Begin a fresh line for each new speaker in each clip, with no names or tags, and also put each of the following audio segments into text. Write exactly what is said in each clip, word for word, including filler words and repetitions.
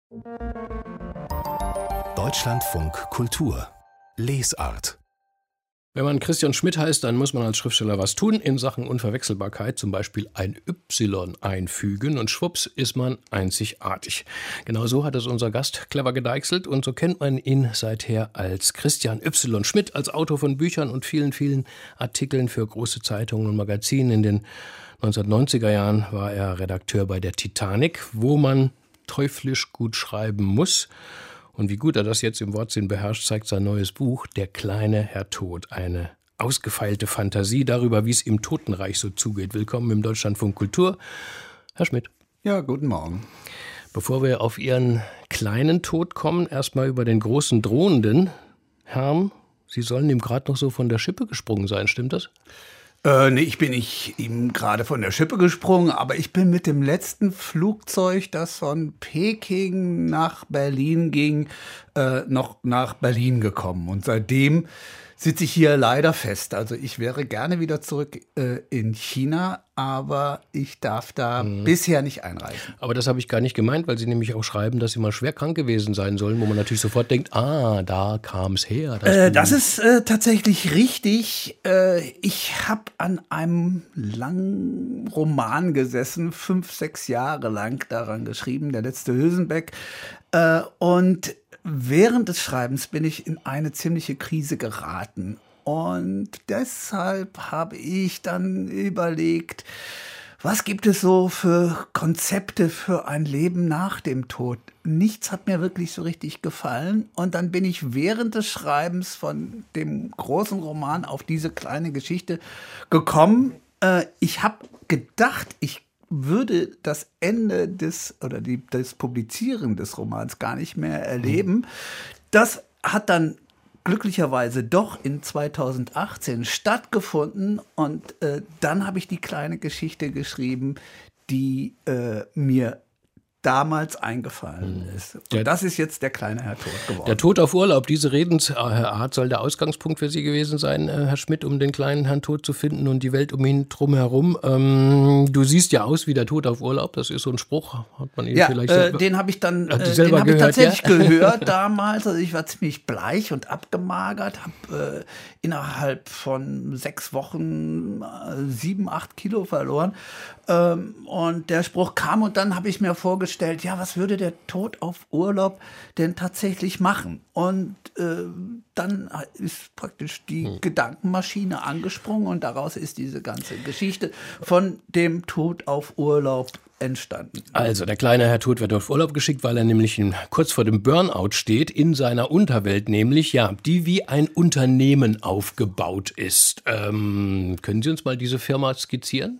Deutschlandfunk Kultur Lesart.
Wenn man Christian Schmidt heißt, dann muss man als Schriftsteller was tun in Sachen Unverwechselbarkeit, zum Beispiel ein Y einfügen und schwupps ist man einzigartig. Genau so hat es unser Gast clever gedeichselt und so kennt man ihn seither als Christian Y. Schmidt, als Autor von Büchern und vielen, vielen Artikeln für große Zeitungen und Magazinen. In den neunzehnhundertneunziger Jahren war er Redakteur bei der Titanic, wo man teuflisch gut schreiben muss. Und wie gut er das jetzt im Wortsinn beherrscht, zeigt sein neues Buch »Der kleine Herr Tod«. Eine ausgefeilte Fantasie darüber, wie es im Totenreich so zugeht. Willkommen im Deutschlandfunk Kultur, Herr Schmidt.
Ja, guten Morgen.
Bevor wir auf Ihren kleinen Tod kommen, erstmal über den großen drohenden. Herrn, Sie sollen ihm gerade noch so von der Schippe gesprungen sein, stimmt das?
Äh, nee, ich bin nicht ihm gerade von der Schippe gesprungen, aber ich bin mit dem letzten Flugzeug, das von Peking nach Berlin ging, äh, noch nach Berlin gekommen. Und seitdem sitze ich hier leider fest. Also ich wäre gerne wieder zurück äh, in China, aber ich darf da mhm. bisher nicht einreisen.
Aber das habe ich gar nicht gemeint, weil Sie nämlich auch schreiben, dass Sie mal schwer krank gewesen sein sollen, wo man natürlich sofort denkt, ah, da kam es her. Das,
äh, das ist äh, tatsächlich richtig. Äh, ich habe an einem langen Roman gesessen, fünf, sechs Jahre lang daran geschrieben, Der letzte Hülsenbeck. Äh, und während des Schreibens bin ich in eine ziemliche Krise geraten. Und deshalb habe ich dann überlegt, was gibt es so für Konzepte für ein Leben nach dem Tod? Nichts hat mir wirklich so richtig gefallen. Und dann bin ich während des Schreibens von dem großen Roman auf diese kleine Geschichte gekommen. Äh, ich habe gedacht, ich würde das Ende des oder die, das Publizieren des Romans gar nicht mehr erleben. Das hat dann glücklicherweise doch in zweitausendachtzehn stattgefunden und äh, dann habe ich die kleine Geschichte geschrieben, die äh, mir damals eingefallen ist. Und
der,
das ist jetzt Der kleine Herr Tod geworden.
Der Tod auf Urlaub, diese Redensart soll der Ausgangspunkt für Sie gewesen sein, Herr Schmidt, um den kleinen Herrn Tod zu finden und die Welt um ihn drumherum. Ähm, du siehst ja aus wie der Tod auf Urlaub, das ist so ein Spruch. Hat man ihn
ja,
vielleicht
äh, den habe ich dann äh, den hab ich tatsächlich ja? gehört damals. Also ich war ziemlich bleich und abgemagert, habe äh, innerhalb von sechs Wochen äh, sieben, acht Kilo verloren. Ähm, und der Spruch kam und dann habe ich mir vorgestellt, ja, was würde der Tod auf Urlaub denn tatsächlich machen? Und äh, dann ist praktisch die hm. Gedankenmaschine angesprungen und daraus ist diese ganze Geschichte von dem Tod auf Urlaub entstanden.
Also, der kleine Herr Tod wird auf Urlaub geschickt, weil er nämlich in, kurz vor dem Burnout steht, in seiner Unterwelt nämlich, ja, die wie ein Unternehmen aufgebaut ist. Ähm, können Sie uns mal diese Firma skizzieren?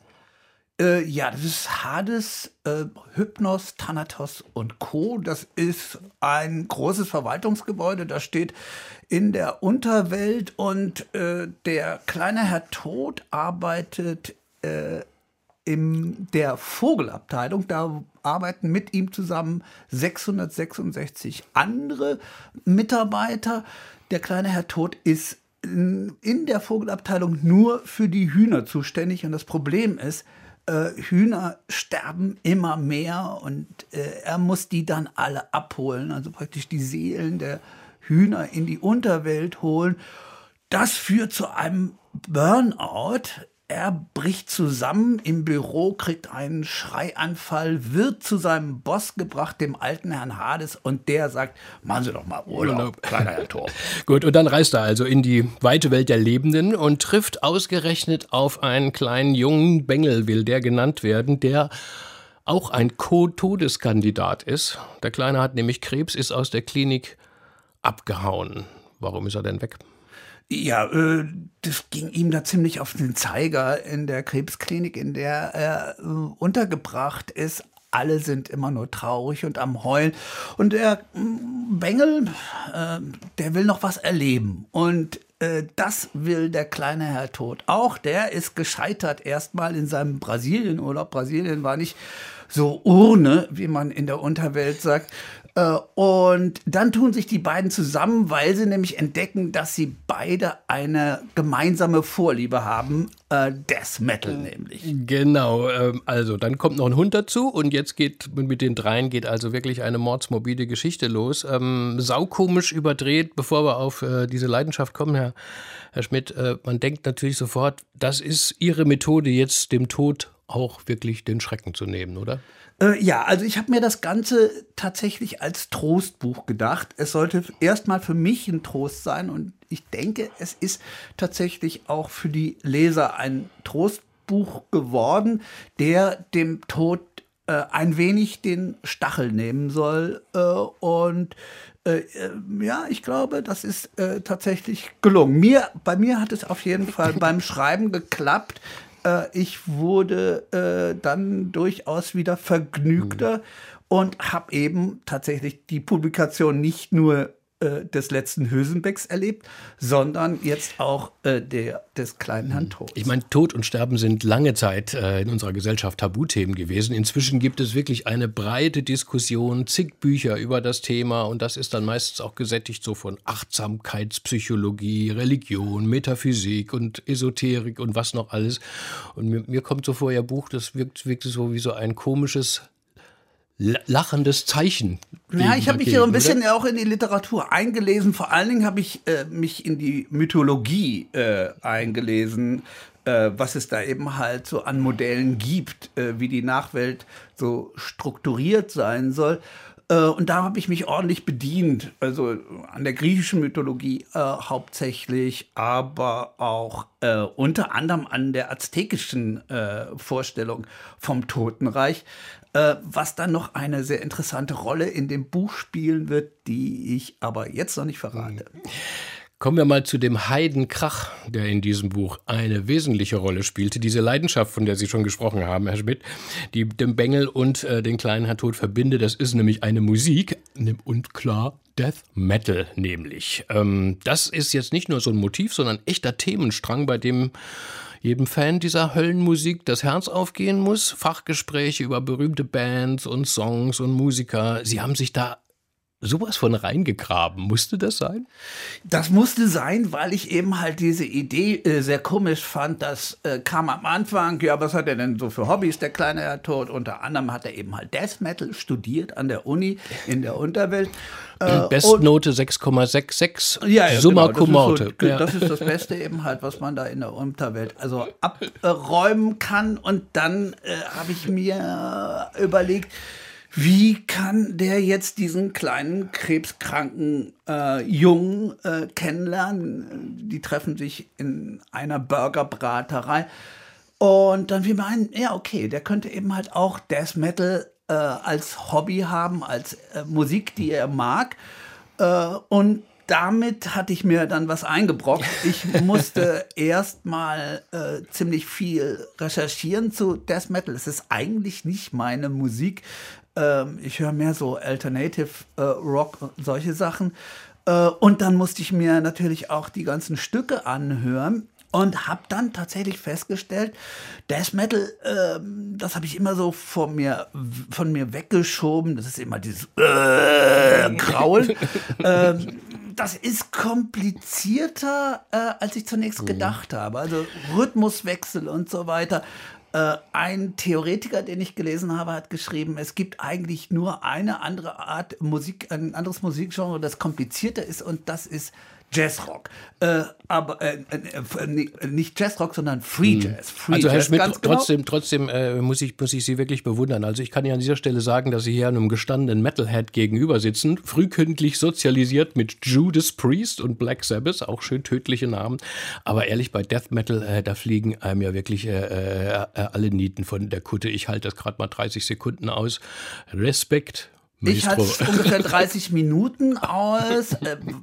Äh, ja, das ist Hades, äh, Hypnos, Thanatos und Co. Das ist ein großes Verwaltungsgebäude, das steht in der Unterwelt und äh, der kleine Herr Tod arbeitet äh, in der Vogelabteilung. Da arbeiten mit ihm zusammen sechshundertsechsundsechzig andere Mitarbeiter. Der kleine Herr Tod ist in der Vogelabteilung nur für die Hühner zuständig und das Problem ist, Äh, Hühner sterben immer mehr und äh, er muss die dann alle abholen, also praktisch die Seelen der Hühner in die Unterwelt holen. Das führt zu einem Burnout. Er bricht zusammen im Büro, kriegt einen Schreianfall, wird zu seinem Boss gebracht, dem alten Herrn Hades, und der sagt, machen Sie doch mal Urlaub, kleiner Herr Tod.
Gut, und dann reist er also in die weite Welt der Lebenden und trifft ausgerechnet auf einen kleinen jungen Bengel, will der genannt werden, der auch ein Co-Todeskandidat ist. Der Kleine hat nämlich Krebs, ist aus der Klinik abgehauen. Warum ist er denn weg?
Ja, äh, das ging ihm da ziemlich auf den Zeiger in der Krebsklinik, in der er äh, untergebracht ist. Alle sind immer nur traurig und am Heulen. Und der äh, Bengel, äh, der will noch was erleben. Und äh, das will der kleine Herr Tod auch. Der ist gescheitert erstmal in seinem Brasilienurlaub. Brasilien war nicht so Urne, wie man in der Unterwelt sagt. Und dann tun sich die beiden zusammen, weil sie nämlich entdecken, dass sie beide eine gemeinsame Vorliebe haben, äh, Death Metal nämlich.
Genau, ähm, also dann kommt noch ein Hund dazu und jetzt geht mit den dreien geht also wirklich eine mordsmorbide Geschichte los. Ähm, saukomisch überdreht, bevor wir auf äh, diese Leidenschaft kommen, Herr, Herr Schmidt, äh, man denkt natürlich sofort, das ist Ihre Methode, jetzt dem Tod auch wirklich den Schrecken zu nehmen, oder?
Ja, also ich habe mir das Ganze tatsächlich als Trostbuch gedacht. Es sollte erstmal für mich ein Trost sein und ich denke, es ist tatsächlich auch für die Leser ein Trostbuch geworden, der dem Tod äh, ein wenig den Stachel nehmen soll. Äh, und äh, ja, ich glaube, das ist äh, tatsächlich gelungen. Mir, bei mir hat es auf jeden Fall beim Schreiben geklappt. Ich wurde äh, dann durchaus wieder vergnügter mhm. und habe eben tatsächlich die Publikation nicht nur äh, des letzten Hülsenbecks erlebt, sondern jetzt auch äh, der, des kleinen Herrn Tod.
Ich meine, Tod und Sterben sind lange Zeit äh, in unserer Gesellschaft Tabuthemen gewesen. Inzwischen gibt es wirklich eine breite Diskussion, zig Bücher über das Thema und das ist dann meistens auch gesättigt so von Achtsamkeitspsychologie, Religion, Metaphysik und Esoterik und was noch alles. Und mir, mir kommt so vor, Ihr Buch, das wirkt, wirkt so wie so ein komisches lachendes Zeichen.
Ja, ich habe mich hier so ein bisschen oder? auch in die Literatur eingelesen. Vor allen Dingen habe ich äh, mich in die Mythologie äh, eingelesen, äh, was es da eben halt so an Modellen gibt, äh, wie die Nachwelt so strukturiert sein soll. Äh, und da habe ich mich ordentlich bedient. Also an der griechischen Mythologie äh, hauptsächlich, aber auch äh, unter anderem an der aztekischen äh, Vorstellung vom Totenreich. Äh, was dann noch eine sehr interessante Rolle in dem Buch spielen wird, die ich aber jetzt noch nicht verrate.
Kommen wir mal zu dem Heidenkrach, der in diesem Buch eine wesentliche Rolle spielte. Diese Leidenschaft, von der Sie schon gesprochen haben, Herr Schmidt, die den Bengel und äh, den kleinen Herrn Tod verbindet, das ist nämlich eine Musik und klar Death Metal nämlich. Ähm, das ist jetzt nicht nur so ein Motiv, sondern ein echter Themenstrang, bei dem jedem Fan dieser Höllenmusik das Herz aufgehen muss. Fachgespräche über berühmte Bands und Songs und Musiker. Sie haben sich da sowas von reingegraben. Musste das sein?
Das musste sein, weil ich eben halt diese Idee äh, sehr komisch fand. Das äh, kam am Anfang, ja, was hat er denn so für Hobbys, der kleine Herr Tod? Unter anderem hat er eben halt Death Metal studiert an der Uni in der Unterwelt.
Äh, Bestnote sechs Komma sechsundsechzig,
ja, ja,
Summa
genau,
cum laude.
Das, so, ja. das ist das Beste eben halt, was man da in der Unterwelt also abräumen kann. Und dann äh, habe ich mir überlegt, wie kann der jetzt diesen kleinen krebskranken äh, Jungen äh, kennenlernen? Die treffen sich in einer Burgerbraterei. Und dann fiel mir ein, ja okay, der könnte eben halt auch Death Metal äh, als Hobby haben, als äh, Musik, die er mag. Äh, und damit hatte ich mir dann was eingebrockt. Ich musste erst mal äh, ziemlich viel recherchieren zu Death Metal. Es ist eigentlich nicht meine Musik. Ähm, ich höre mehr so Alternative äh, Rock und solche Sachen. Äh, und dann musste ich mir natürlich auch die ganzen Stücke anhören. Und habe dann tatsächlich festgestellt, Death Metal, ähm, das habe ich immer so von mir, von mir weggeschoben. Das ist immer dieses äh, Graulen. ähm, das ist komplizierter, äh, als ich zunächst gedacht habe. Also Rhythmuswechsel und so weiter. Äh, ein Theoretiker, den ich gelesen habe, hat geschrieben, es gibt eigentlich nur eine andere Art Musik, ein anderes Musikgenre, das komplizierter ist, und das ist Jazzrock. Äh, aber äh, äh, nicht Jazzrock, sondern Free Jazz. Free
also Herr
Jazz,
Schmidt,
ganz genau.
trotzdem, trotzdem äh, muss, ich, muss ich Sie wirklich bewundern. Also ich kann Ihnen an dieser Stelle sagen, dass Sie hier einem gestandenen Metalhead gegenüber sitzen, frühkindlich sozialisiert mit Judas Priest und Black Sabbath, auch schön tödliche Namen. Aber ehrlich, bei Death Metal, äh, da fliegen einem ja wirklich äh, äh, alle Nieten von der Kutte. Ich halte das gerade mal dreißig Sekunden aus. Respekt.
Ich halte es ungefähr dreißig Minuten aus.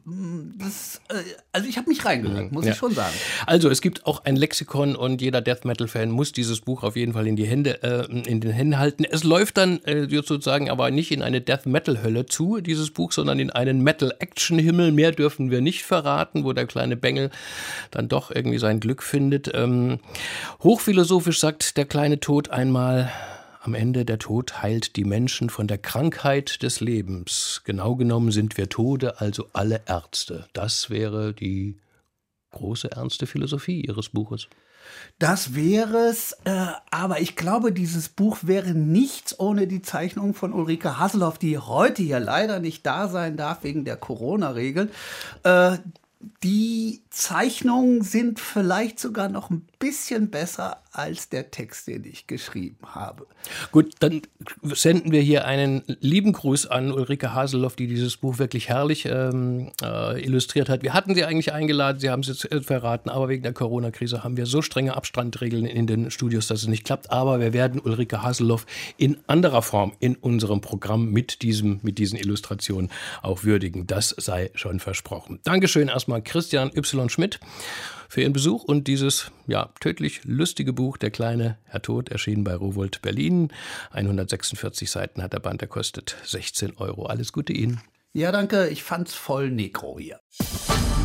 Das, also ich habe mich reingehört, muss ja. ich schon sagen.
Also es gibt auch ein Lexikon und jeder Death Metal Fan muss dieses Buch auf jeden Fall in die Hände, äh, in den Händen halten. Es läuft dann äh, sozusagen aber nicht in eine Death Metal Hölle zu, dieses Buch, sondern in einen Metal Action Himmel. Mehr dürfen wir nicht verraten, wo der kleine Bengel dann doch irgendwie sein Glück findet. Ähm, hochphilosophisch sagt der kleine Tod einmal: am Ende: Der Tod heilt die Menschen von der Krankheit des Lebens. Genau genommen sind wir Tode, also alle Ärzte. Das wäre die große, ernste Philosophie Ihres Buches.
Das wäre es, äh, aber ich glaube, dieses Buch wäre nichts ohne die Zeichnung von Ulrike Haseloff, die heute ja leider nicht da sein darf wegen der Corona-Regeln. Äh, die Zeichnungen sind vielleicht sogar noch ein bisschen besser als der Text, den ich geschrieben habe.
Gut, dann senden wir hier einen lieben Gruß an Ulrike Haseloff, die dieses Buch wirklich herrlich ähm, äh, illustriert hat. Wir hatten sie eigentlich eingeladen, Sie haben es jetzt verraten, aber wegen der Corona-Krise haben wir so strenge Abstandregeln in den Studios, dass es nicht klappt. Aber wir werden Ulrike Haseloff in anderer Form in unserem Programm mit, diesem, mit diesen Illustrationen auch würdigen. Das sei schon versprochen. Dankeschön erstmal Christian Y. Schmidt für Ihren Besuch und dieses ja tödlich lustige Buch Der kleine Herr Tod, erschienen bei Rowohlt Berlin. hundertsechsundvierzig Seiten hat der Band, der kostet sechzehn Euro. Alles Gute Ihnen.
Ja, danke. Ich fand's voll Negro hier.